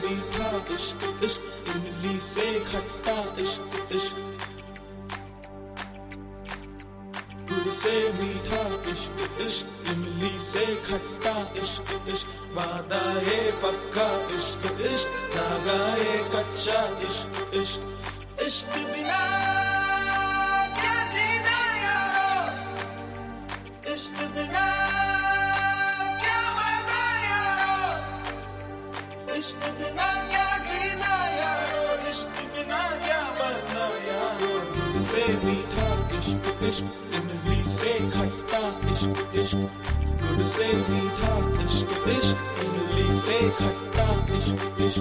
मीठा इश्क इश्क, इमली से खट्टा इश्क इश्क, गुड़ से मीठा इश्क इश्क, इमली से खट्टा इश्क इश्क, वादा ये पक्का इश्क इश्क, धागा ये कच्चा इश्क इश्क, इश्क बिना क्या जीना यारो, इश्क बिना क्या मरना यारो, इश्क बिना क्या जीना यारो, इश्क बिना क्या मरना यारो। गुड़ से मीठा इश्क इश्क, इमली से खट्टा इश्क इश्क, गुड़ से मीठा इश्क इश्क, इमली से खट्टा इश्क इश्क।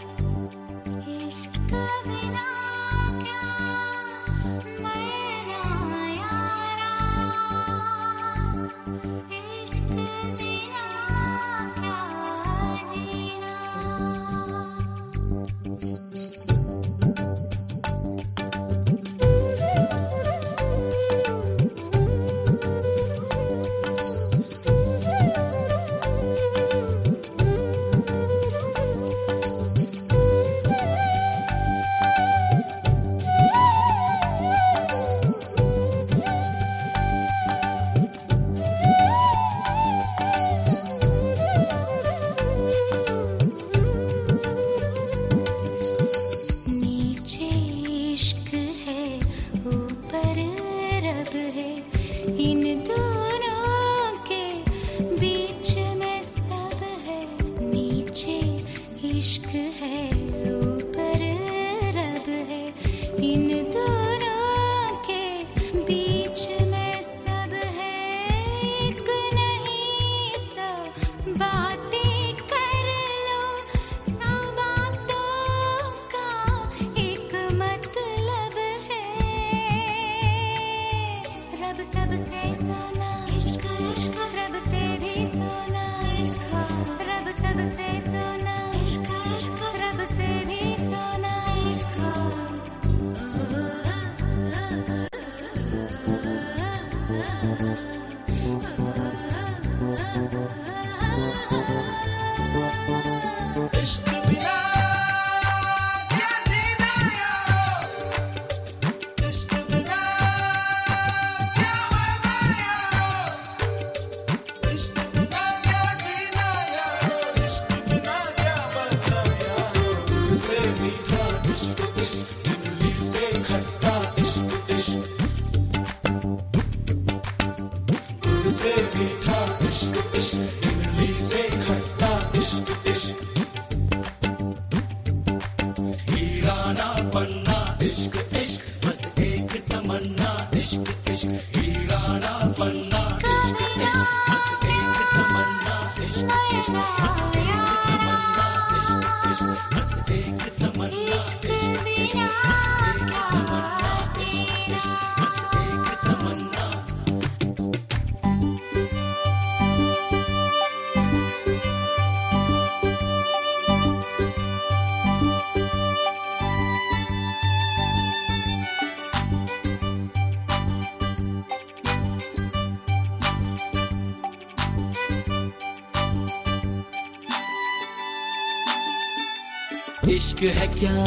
इश्क है क्या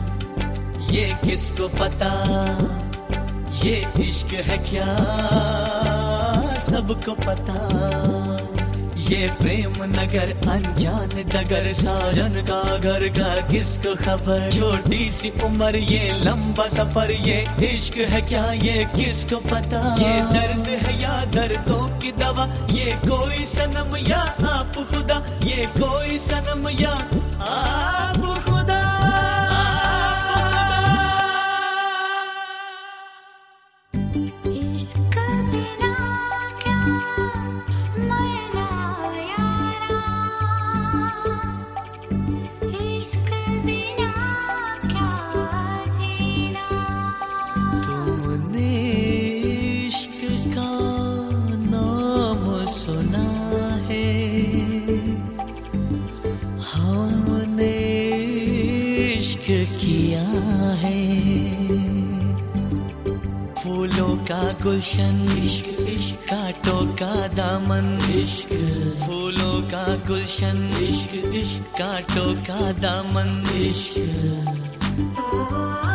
ये किसको पता, ये इश्क है क्या सबको पता, ये प्रेम नगर अनजान डगर, साजन का घर का किसको खबर, छोटी सी उम्र ये लंबा सफर, ये इश्क है क्या ये किसको पता, ये दर्द है या दर्दों की दवा, ये कोई सनम या आप खुदा, ये कोई सनम या आप खुदा। किया है फूलों का गुलशन, इश्क इश्क, कांटों का दामन, इश्क फूलों का गुलशन, इश्क इश्क कांटों का दामन, इश्क